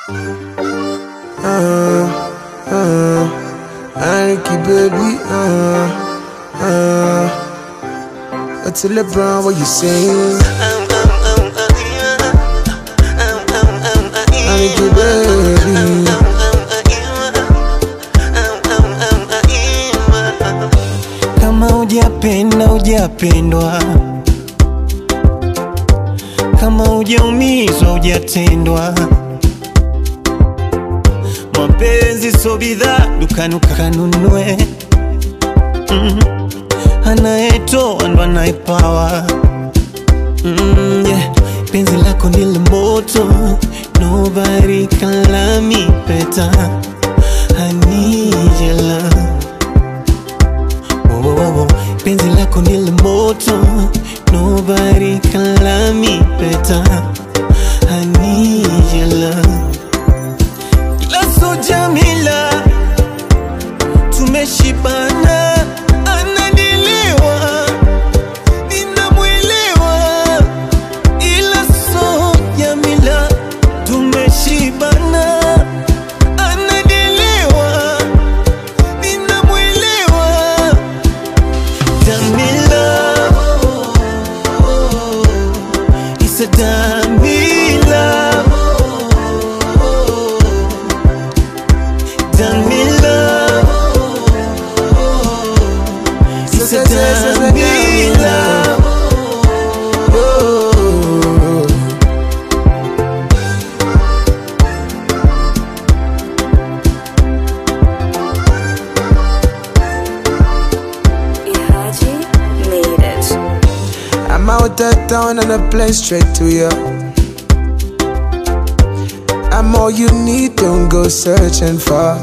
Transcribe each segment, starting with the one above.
Anarchy, baby. What's the LeBron? What you saying? Anarchy, baby. Kama hujapenda hujapendwa, kama hujaumizwa hujatendwa. Mapenzi so bidhaa dukani ukanunue. Anayetoa ndo anayepawa. Yeah. Penzi lako ndilo moto, nobody can love me better. I need your love. Penzi lako ndilo moto, nobody can love me better. I need your love. Laso Jamila, tumeshibana, ananielewa, ninamwelewa. Ila so Jamila, tumeshibana, ananielewa, ninamwelewa. Jamila, it's a Jamila. I'm out of town and I play straight to you. I'm all you need, don't go searching for.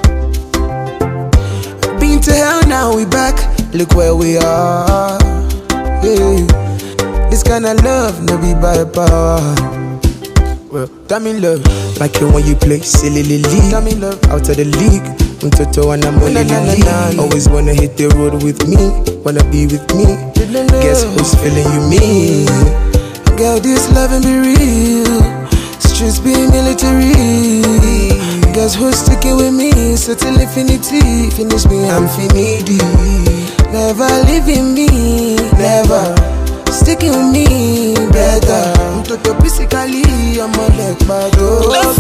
Been to hell, now we back, look where we are. Yeah. This kind of love, no be by power. Well, damn in love, like it when you play silly league. Damn in love, out of the league. Toto and I'm only league. Always wanna hit the road with me, wanna be with me. Guess who's feeling you, me? Girl, this loving be real. Streets be military. Guess who's sticking with me? So till infinity, finish me, I'm finity. Never leaving me, never sticking with me, better. Toto physically, I'm a leg bad.